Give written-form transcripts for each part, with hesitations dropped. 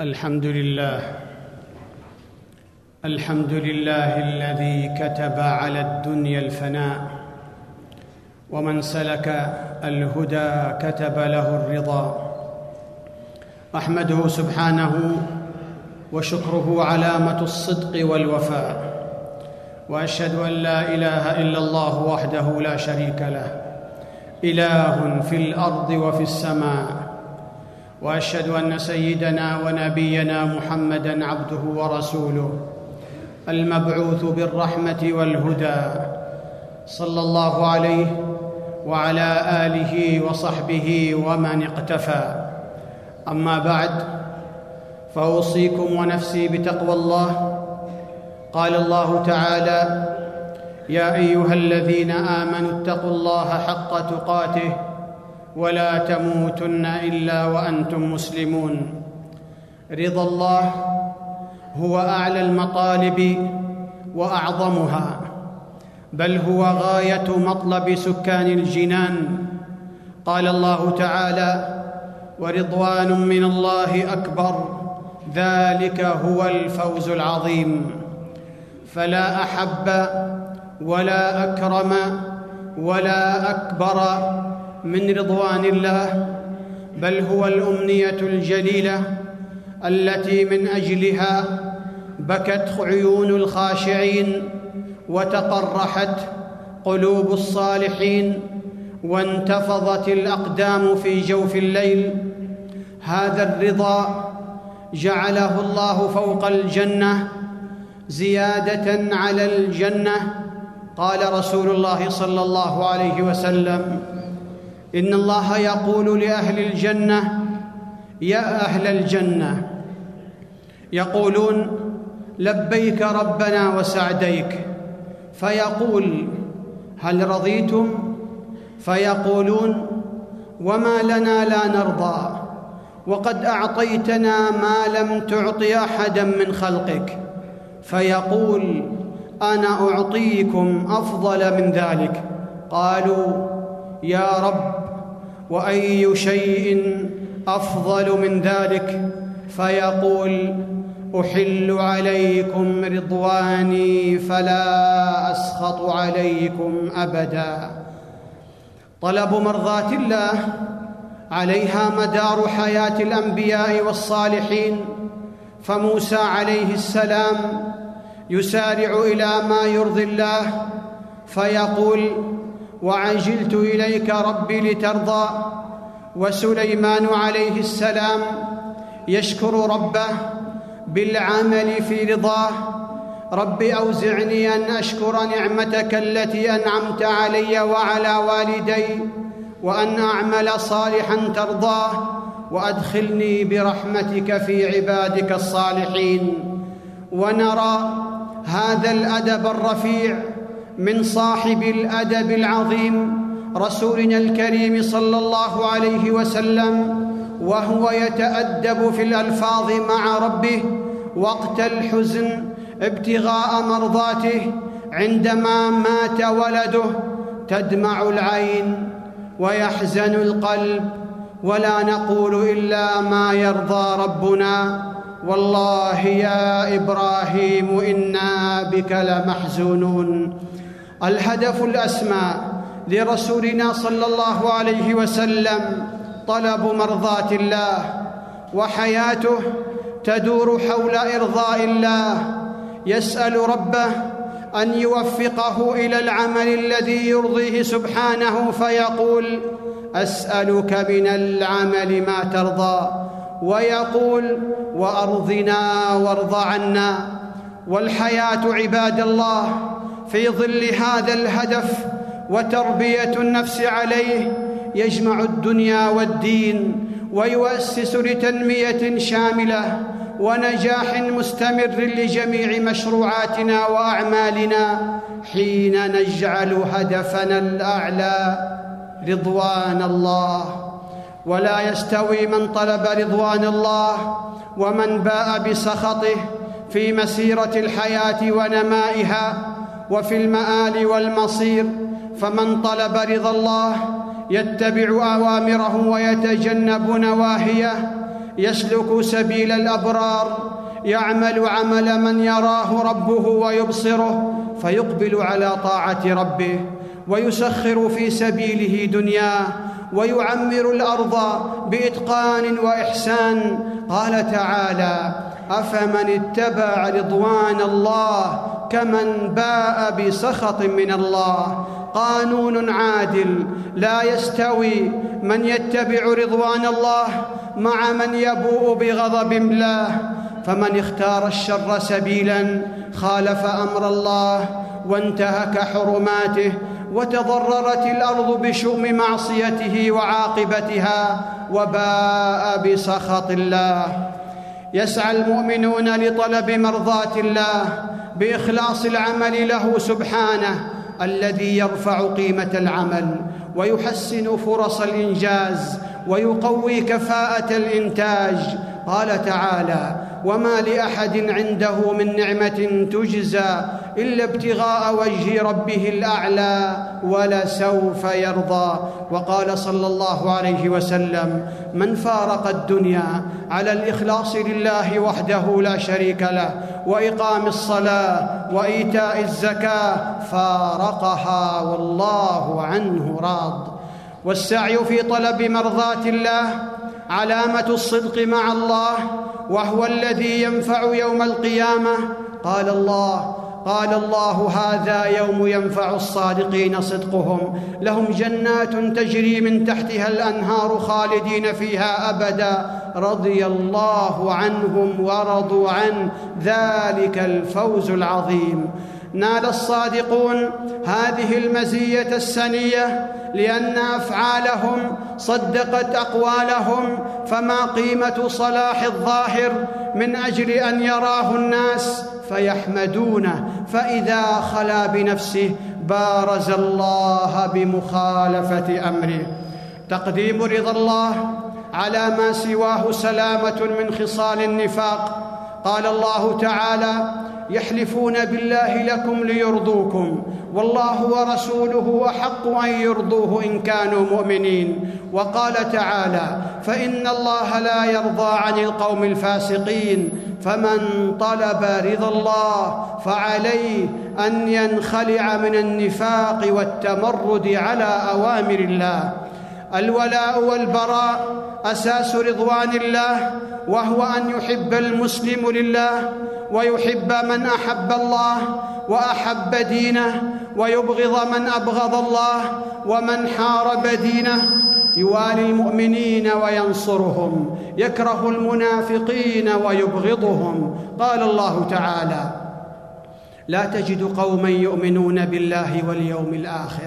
الحمد لله الذي كتب على الدنيا الفناء، ومن سلك الهدى كتب له الرضا. أحمده سبحانه وشكره علامة الصدق والوفاء، وأشهد أن لا إله إلا الله وحده لا شريك له، إله في الأرض وفي السماء. وأشهد أن سيدنا ونبينا محمدًا عبده ورسوله المبعوث بالرحمة والهدى، صلى الله عليه وعلى آله وصحبه ومن اقتفى. أما بعد، فأوصيكم ونفسي بتقوى الله. قال الله تعالى: يا أيها الذين آمنوا اتقوا الله حق تقاته ولا تموتن إلا وأنتم مسلمون. رضا الله هو أعلى المطالب وأعظمها، بل هو غاية مطلب سكان الجنان. قال الله تعالى: ورضوان من الله أكبر، ذلك هو الفوز العظيم. فلا أحب ولا أكرم ولا أكبر من رضوان الله، بل هو الأمنية الجليلة التي من أجلها بكت عيون الخاشعين وتقرحت قلوب الصالحين وانتفضت الأقدام في جوف الليل. هذا الرضا جعله الله فوق الجنة زيادة على الجنة. قال رسول الله صلى الله عليه وسلم: إن الله يقول لأهل الجنة: يا أهل الجنة، يقولون: لبيك ربنا وسعديك. فيقول: هل رضيتم؟ فيقولون: وما لنا لا نرضى، وقد أعطيتنا ما لم تعط أحدا من خلقك. فيقول: أنا أعطيكم أفضل من ذلك. قالوا: يا رب، وأي شيء أفضل من ذلك؟ فيقول: أحل عليكم رضواني فلا أسخط عليكم أبدا. طلب مرضاة الله عليها مدار حياة الأنبياء والصالحين. فموسى عليه السلام يسارع إلى ما يرضي الله، فيقول: وعجلت إليك ربي لترضى. وسليمان عليه السلام يشكر ربه بالعمل في رضاه: رب أوزعني أن أشكر نعمتك التي أنعمت علي وعلى والدي، وأن أعمل صالحا ترضاه، وأدخلني برحمتك في عبادك الصالحين. ونرى هذا الأدب الرفيع من صاحب الأدب العظيم رسولنا الكريم صلى الله عليه وسلم، وهو يتأدب في الألفاظ مع ربه وقت الحزن ابتغاء مرضاته. عندما مات ولده تدمع العين ويحزن القلب، ولا نقول إلا ما يرضى ربنا: والله يا إبراهيم إنا بك لمحزونون. الهدف الأسمى لرسولنا صلى الله عليه وسلم طلب مرضاة الله، وحياته تدور حول إرضاء الله. يسأل ربه أن يوفقه إلى العمل الذي يرضيه سبحانه، فيقول: أسألك من العمل ما ترضى، ويقول: وأرضنا وارض عنا. والحياة عباد الله في ظل هذا الهدف وتربية النفس عليه يجمع الدنيا والدين، ويؤسس لتنمية شاملة ونجاح مستمر لجميع مشروعاتنا وأعمالنا، حين نجعل هدفنا الأعلى رضوان الله. ولا يستوي من طلب رضوان الله ومن باء بسخطه في مسيرة الحياة ونمائها وفي المآل والمصير. فمن طلب رضا الله يتبع أوامره ويتجنب نواهيه، يسلك سبيل الأبرار، يعمل عمل من يراه ربه ويبصره فيقبل على طاعة ربه، ويسخر في سبيله دنياه، ويعمر الأرض بإتقان وإحسان. قال تعالى: أفمن اتبع رضوان الله كمن باء بسخط من الله. قانون عادل، لا يستوي من يتبع رضوان الله مع من يبوء بغضب الله. فمن اختار الشر سبيلا خالف أمر الله وانتهك حرماته، وتضررت الأرض بشؤم معصيته وعاقبتها، وباء بسخط الله. يسعى المؤمنون لطلب مرضاة الله بإخلاص العمل له سبحانه، الذي يرفع قيمة العمل ويحسن فرص الإنجاز ويقوي كفاءة الإنتاج. قال تعالى: وما لأحد عنده من نعمة تجزى إلا ابتغاء وجه ربه الأعلى ولسوف يرضى. وقال صلى الله عليه وسلم: من فارق الدنيا على الإخلاص لله وحده لا شريك له وإقام الصلاة وإيتاء الزكاة فارقها والله عنه راض. والسعي في طلب مرضاة الله علامة الصدق مع الله، وهو الذي ينفع يوم القيامة. قال الله: هذا يوم ينفع الصادقين صدقهم، لهم جنات تجري من تحتها الأنهار خالدين فيها أبدا، رضي الله عنهم ورضوا عنه، ذلك الفوز العظيم. نال الصادقون هذه المزية السنية لأن أفعالهم صدقت أقوالهم. فما قيمة صلاح الظاهر من أجل أن يراه الناس فيحمدونه، فإذا خلا بنفسه بارز الله بمخالفة أمره. تقديم رضا الله على ما سواه سلامة من خصال النفاق. قال الله تعالى: يحلفون بالله لكم ليرضوكم والله ورسوله أحق أن يرضوه إن كانوا مؤمنين. وقال تعالى: فإن الله لا يرضى عن القوم الفاسقين. فمن طلب رضا الله فعليه أن ينخلع من النفاق والتمرد على أوامر الله. الولاء والبراء أساس رضوان الله، وهو أن يحب المسلم لله ويحب من أحب الله وأحب دينه، ويبغض من أبغض الله ومن حارب دينه. يوالي المؤمنين وينصرهم، يكره المنافقين ويبغضهم. قال الله تعالى: لا تجد قوما يؤمنون بالله واليوم الآخر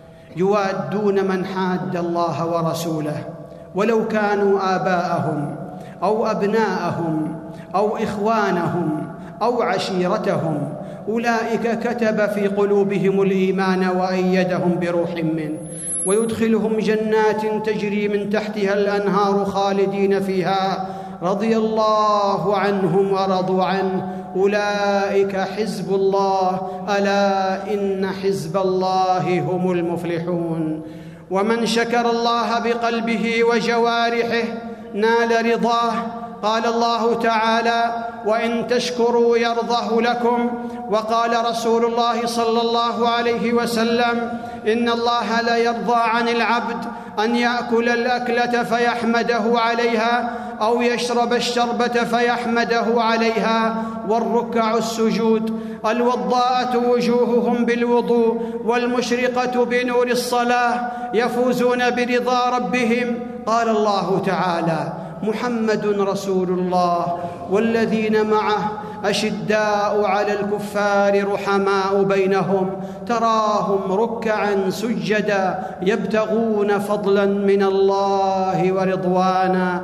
يوادون من حاد الله ورسوله ولو كانوا آباءهم أو أبناءهم أو إخوانهم أو عشيرتهم، أولئك كتب في قلوبهم الإيمان وأيدهم بروح منه، ويدخلهم جنات تجري من تحتها الأنهار خالدين فيها، رضي الله عنهم ورضوا عنه، أولئك حزب الله، ألا إن حزب الله هم المفلحون. ومن شكر الله بقلبه وجوارحه نال رضاه. قال الله تعالى: وإن تشكروا يرضه لكم. وقال رسول الله صلى الله عليه وسلم: إن الله لا يرضى عن العبد أن يأكل الأكلة فيحمده عليها أو يشرب الشربة فيحمده عليها، والركع السجود. الوضاءة وجوههم بالوضوء والمشرقة بنور الصلاة يفوزون برضا ربهم. قال الله تعالى: محمد رسول الله والذين معه أشداء على الكفار رحماء بينهم، تراهم ركعا سجدا يبتغون فضلا من الله ورضوانا،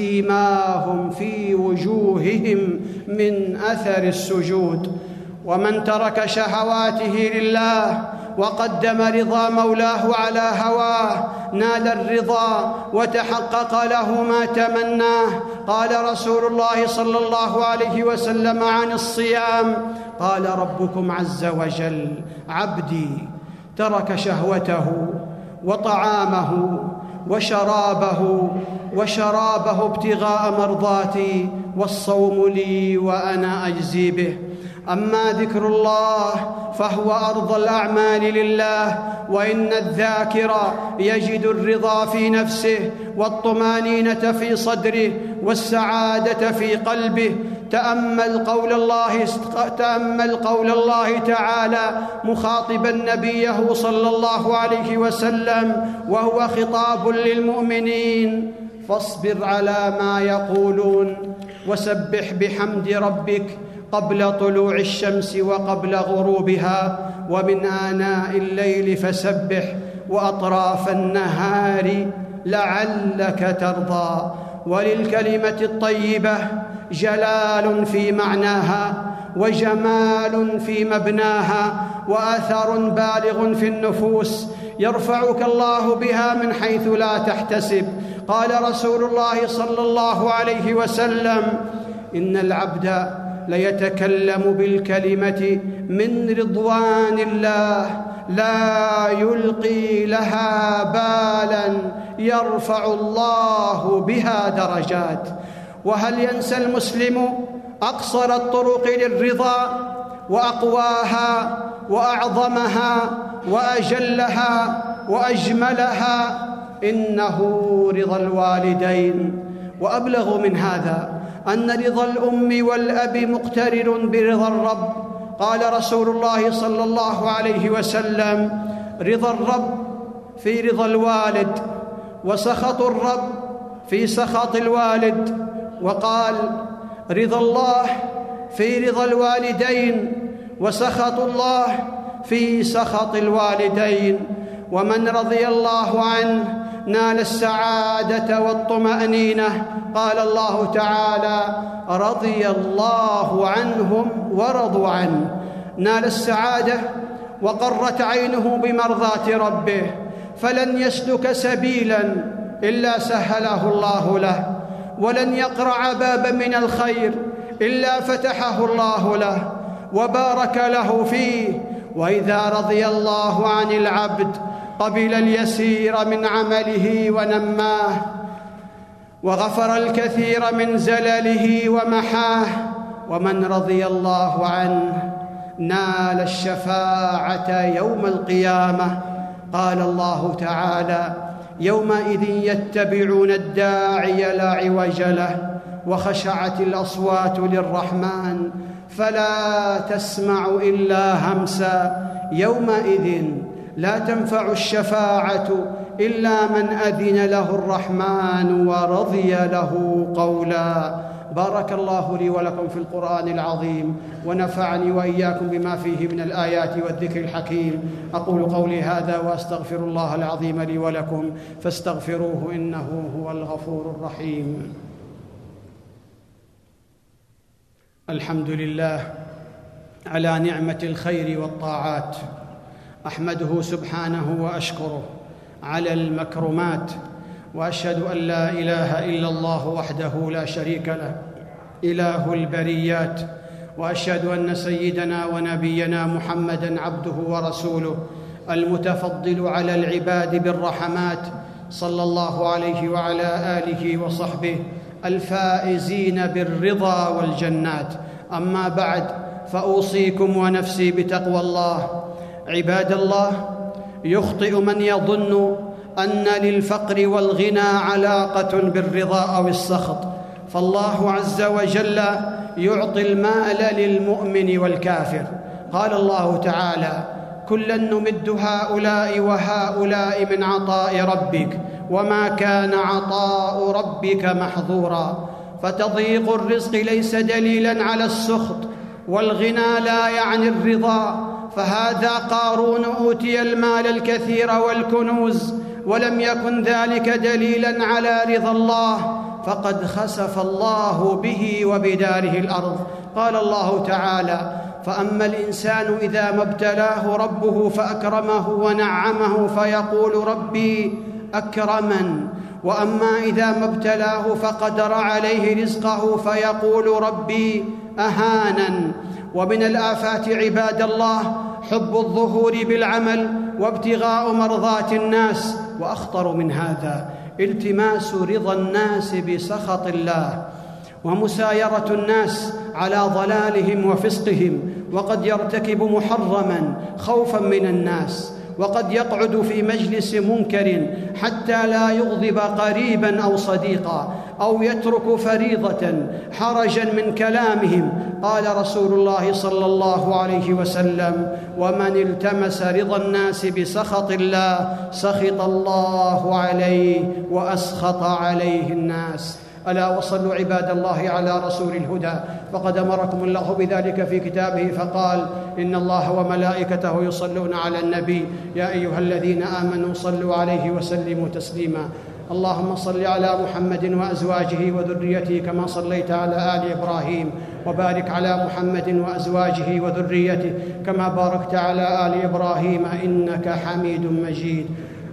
سيماهم في وجوههم من أثر السجود. ومن ترك شهواته لله وقدم رضا مولاه على هواه نال الرضا وتحقق له ما تمناه. قال رسول الله صلى الله عليه وسلم عن الصيام: قال ربكم عز وجل: عبدي ترك شهوته وطعامه وشرابه ابتغاء مرضاتي، والصوم لي وأنا أجزي به. أما ذكر الله فهو أرض الأعمال لله، وإن الذاكر يجد الرضا في نفسه والطمانينة في صدره والسعادة في قلبه. تأمل قول الله تعالى مخاطبا نبيه صلى الله عليه وسلم وهو خطاب للمؤمنين: فاصبر على ما يقولون وسبح بحمد ربك قبل طلوع الشمس وقبل غروبها، ومن آناء الليل فسبح وأطراف النهار لعلك ترضى. وللكلمة الطيبة جلال في معناها وجمال في مبناها وأثر بالغ في النفوس، يرفعك الله بها من حيث لا تحتسب. قال رسول الله صلى الله عليه وسلم: إن العبد ليتكلم بالكلمة من رضوان الله لا يلقي لها بالا يرفع الله بها درجات. وهل ينسى المسلم أقصر الطرق للرضا وأقواها وأعظمها وأجلها وأجملها؟ إنه رضا الوالدين. وأبلغ من هذا أن رضا الأم والأب مقترن برضا الرب. قال رسول الله صلى الله عليه وسلم: رضا الرب في رضا الوالد، وسخط الرب في سخط الوالد. وقال: رضا الله في رضا الوالدين، وسخط الله في سخط الوالدين. ومن رضي الله عنه نال السعادة والطمأنينة. قال الله تعالى: رضي الله عنهم ورضوا عنه. نال السعادة وقرت عينه بمرضاة ربه، فلن يسلك سبيلا إلا سهله الله له، ولن يقرع بابا من الخير إلا فتحه الله له وبارك له فيه. وإذا رضي الله عن العبد قبل اليسير من عمله ونماه، وغفر الكثير من زلله ومحاه. ومن رضي الله عنه نال الشفاعة يوم القيامة. قال الله تعالى: يومئذ يتبعون الداعي لا عوج له، وخشعت الأصوات للرحمن فلا تسمع إلا همسا. يومئذ لا تنفع الشفاعة إلا من أذن له الرحمن ورضي له قولا. بارك الله لي ولكم في القرآن العظيم، ونفعني وإياكم بما فيه من الآيات والذكر الحكيم. أقول قولي هذا وأستغفر الله العظيم لي ولكم، فاستغفروه إنه هو الغفور الرحيم. الحمد لله على نعمة الخير والطاعات، أحمده سبحانه وأشكره على المكرمات، وأشهد أن لا إله إلا الله وحده لا شريك له إله البريات، وأشهد أن سيدنا ونبينا محمدًا عبده ورسوله المتفضل على العباد بالرحمات، صلى الله عليه وعلى آله وصحبه الفائزين بالرضا والجنات. أما بعد، فأوصيكم ونفسي بتقوى الله. عباد الله، يخطئ من يظن أن للفقر والغنى علاقة بالرضا أو السخط، فالله عز وجل يعطي المال للمؤمن والكافر. قال الله تعالى: كلا نمد هؤلاء وهؤلاء من عطاء ربك وما كان عطاء ربك محظورا. فتضييق الرزق ليس دليلا على السخط، والغنى لا يعني الرضا. فهذا قارون أوتي المال الكثير والكنوز ولم يكن ذلك دليلا على رضا الله، فقد خسف الله به وبداره الأرض. قال الله تعالى: فأما الإنسان إذا ما ابتلاه ربه فأكرمه ونعمه فيقول ربي أكرمن، وأما إذا ما ابتلاه فقدر عليه رزقه فيقول ربي أهانن. ومن الآفات عباد الله حب الظهور بالعمل وابتغاء مرضات الناس، وأخطر من هذا التماس رضا الناس بسخط الله، ومسايرة الناس على ضلالهم وفسقهم، وقد يرتكب محرما خوفا من الناس، وقد يقعد في مجلس منكر حتى لا يغضب قريبا أو صديقا، أو يترك فريضة حرجا من كلامهم. قال رسول الله صلى الله عليه وسلم: ومن التمس رضا الناس بسخط الله سخط الله عليه وأسخط عليه الناس. ألا وصلوا عباد الله على رسول الهدى، فقد أمركم الله بذلك في كتابه فقال: إن الله وملائكته يصلون على النبي يا أيها الذين آمنوا صلوا عليه وسلموا تسليما. اللهم صل على محمد وأزواجه وذريته كما صليت على آل إبراهيم، وبارك على محمد وأزواجه وذريته كما باركت على آل إبراهيم إنك حميد مجيد.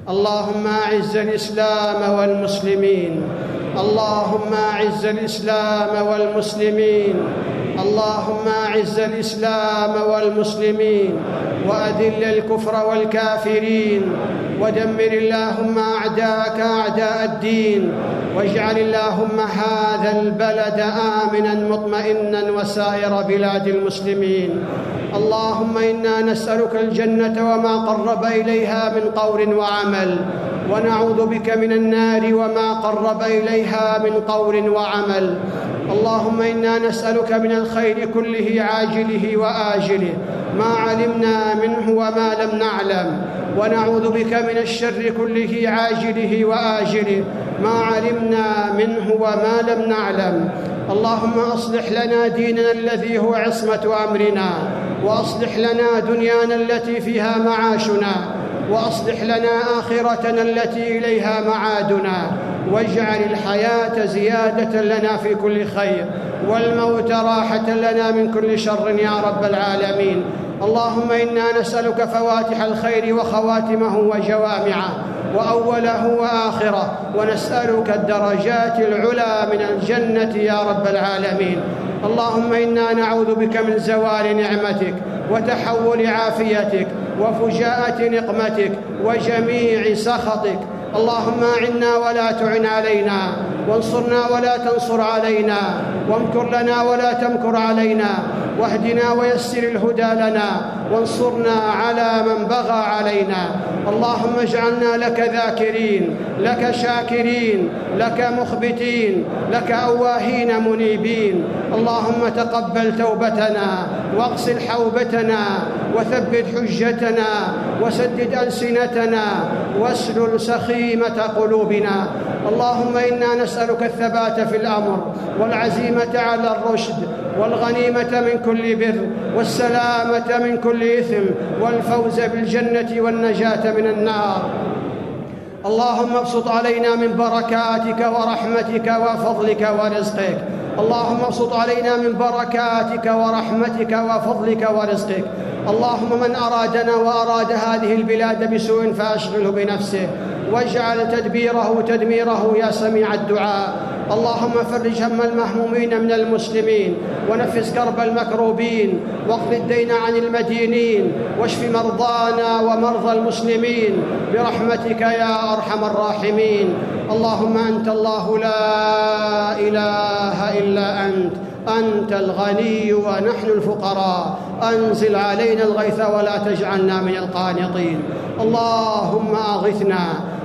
اللهم أعز الإسلام والمسلمين، اللهم أعز الإسلام والمسلمين، اللهم أعز الإسلام والمسلمين، وأذل الكفر والكافرين، ودمر اللهم أعداءك أعداء الدين، واجعل اللهم هذا البلد آمنا مطمئنا وسائر بلاد المسلمين. اللهم إنا نسألك الجنة وما قرب إليها من قول وعمل، ونعوذ بك من النار وما قرب إليها من قول وعمل. اللهم إنا نسألك من الخير كله عاجله وآجله ما علمنا منه وما لم نعلم، ونعوذ بك من الشر كله عاجله وآجله ما علمنا منه وما لم نعلم. اللهم أصلح لنا ديننا الذي هو عصمة أمرنا، وأصلح لنا دنيانا التي فيها معاشنا، وأصلح لنا آخرتنا التي إليها معادنا، واجعل الحياة زيادة لنا في كل خير، والموت راحة لنا من كل شر يا رب العالمين. اللهم إنا نسألك فواتح الخير وخواتمه وجوامعه وأوله وآخره، ونسألك الدرجات العلى من الجنة يا رب العالمين. اللهم إنا نعوذ بك من زوال نعمتك وتحول عافيتك وفجاءة نقمتك وجميع سخطك. اللهم أعنا ولا تعن علينا، وانصرنا ولا تنصر علينا، وامكر لنا ولا تمكر علينا، واهدنا ويسر الهدى لنا، وانصرنا على من بغى علينا. اللهم اجعلنا لك ذاكرين، لك شاكرين، لك مخبتين، لك أواهين منيبين. اللهم تقبل توبتنا، واغسل حوبتنا، وثبت حجتنا، وسدد ألسنتنا، واسلل سخيمة قلوبنا. اللهم إنا نسألك الثبات في الأمر، والعزيمة على الرشد، والغنيمة من كل بر، والسلامة من كل إثم، والفوز بالجنة والنجاة من النار. اللهم ابسط علينا من بركاتك ورحمتك وفضلك ورزقك. اللهم ابسط علينا من بركاتك ورحمتك وفضلك ورزقك. اللهم من أرادنا وأراد هذه البلاد بسوء فأشغله بنفسه، واجعل تدبيره تدميره يا سميع الدعاء. اللهم فرج هم المهمومين من المسلمين، ونفس كرب المكروبين، واقض الدين عن المدينين، واشف مرضانا ومرضى المسلمين برحمتك يا أرحم الراحمين. اللهم أنت الله لا إله إلا أنت الغني ونحن الفقراء، أنزل علينا الغيث ولا تجعلنا من القانطين. اللهم أغثنا،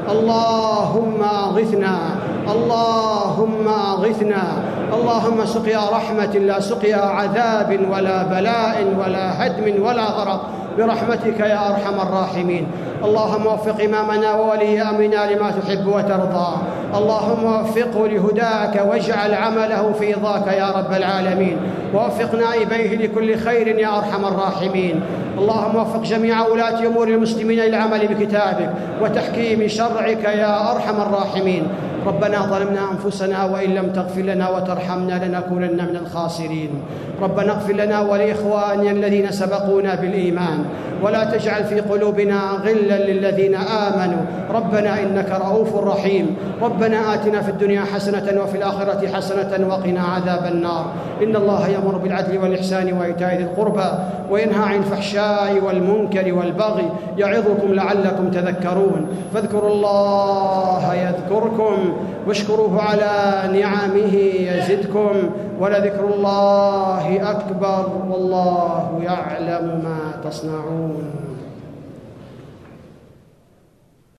اللهم أغثنا، اللهم أغثنا. اللهم سقيا رحمة لا سقيا عذاب ولا بلاء ولا هدم ولا غرق برحمتك يا أرحم الراحمين. اللهم وفق إمامنا وولي أمرنا لما تحب وترضى. اللهم وفقه لهداك، واجعل عمله في رضاك يا رب العالمين. ووفق نائبيه لكل خير يا أرحم الراحمين. اللهم وفق جميع ولاة أمور المسلمين للعمل بكتابك وتحكيم شرعك يا أرحم الراحمين. ربنا ظلمنا أنفسنا وإن لم تغفر لنا وترحمنا لنكونن من الخاسرين. ربنا اغفر لنا ولإخواننا الذين سبقونا بالإيمان ولا تجعل في قلوبنا غلا للذين آمنوا ربنا إنك رؤوف رحيم. ربنا آتنا في الدنيا حسنة وفي الآخرة حسنة وقنا عذاب النار. إن الله يأمر بالعدل والإحسان وإيتاء ذي القربى وينهى عن الفحشاء والمنكر والبغي يعظكم لعلكم تذكرون. فاذكروا الله يذكركم واشكروه على نعمه يزدكم ولذكر الله أكبر والله يعلم ما تصنعون.